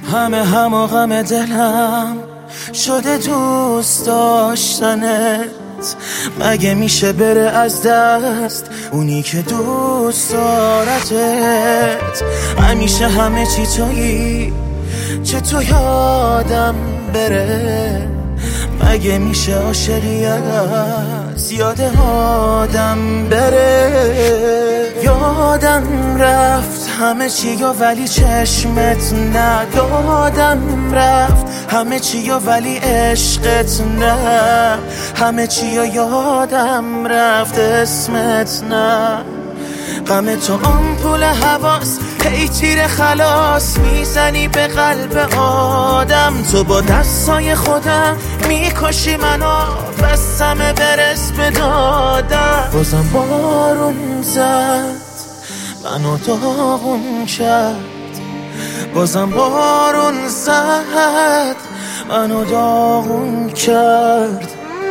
همه غم دلم شده دوست داشتنت. مگه میشه بره از دست اونی که دوست دارتت؟ همیشه همه چی تویی، چه تو یادم بره؟ مگه میشه عاشقی از یاد آدم بره؟ یادم رفت همه چی ولی چشمت نه. یادم رفت همه چی ولی عشقت نه. همه چی یادم رفت اسمت نه. غم تو آمپول حواس، هی تیر خلاص میزنی به قلب آدم. تو با دستای خودم میکشی منو، بس همه برس به دادم. بازم بارون زد منو داغون کرد. بازم بارون زد منو داغون کرد.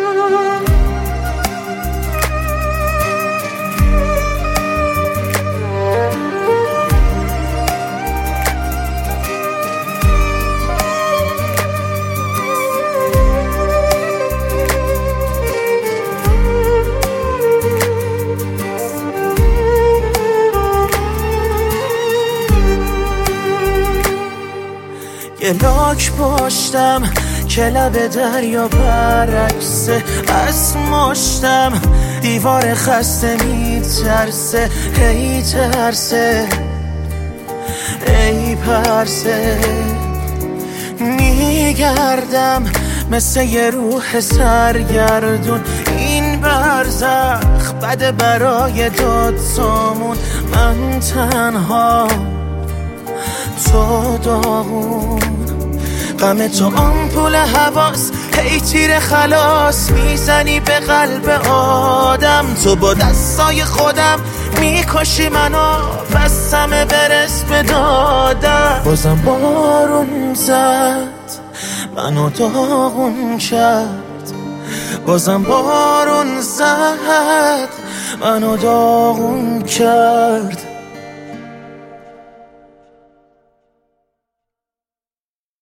یه لاک پشتم که لب دریا برعکسه. از مشتم دیوار خسته میترسه. هی ترسه ای پرسه. میگردم مثل یه روح سرگردون. این برزخ بده برای داد سامون. من تنها تو داغون. غم تو آمپول حواس، هی تیر خلاص میزنی به قلب آدم. تو با دستای خودم میکشی منو، بس همه برس به دادم. بازم بارون زد منو داغون کرد. بازم بارون زد منو داغون کرد.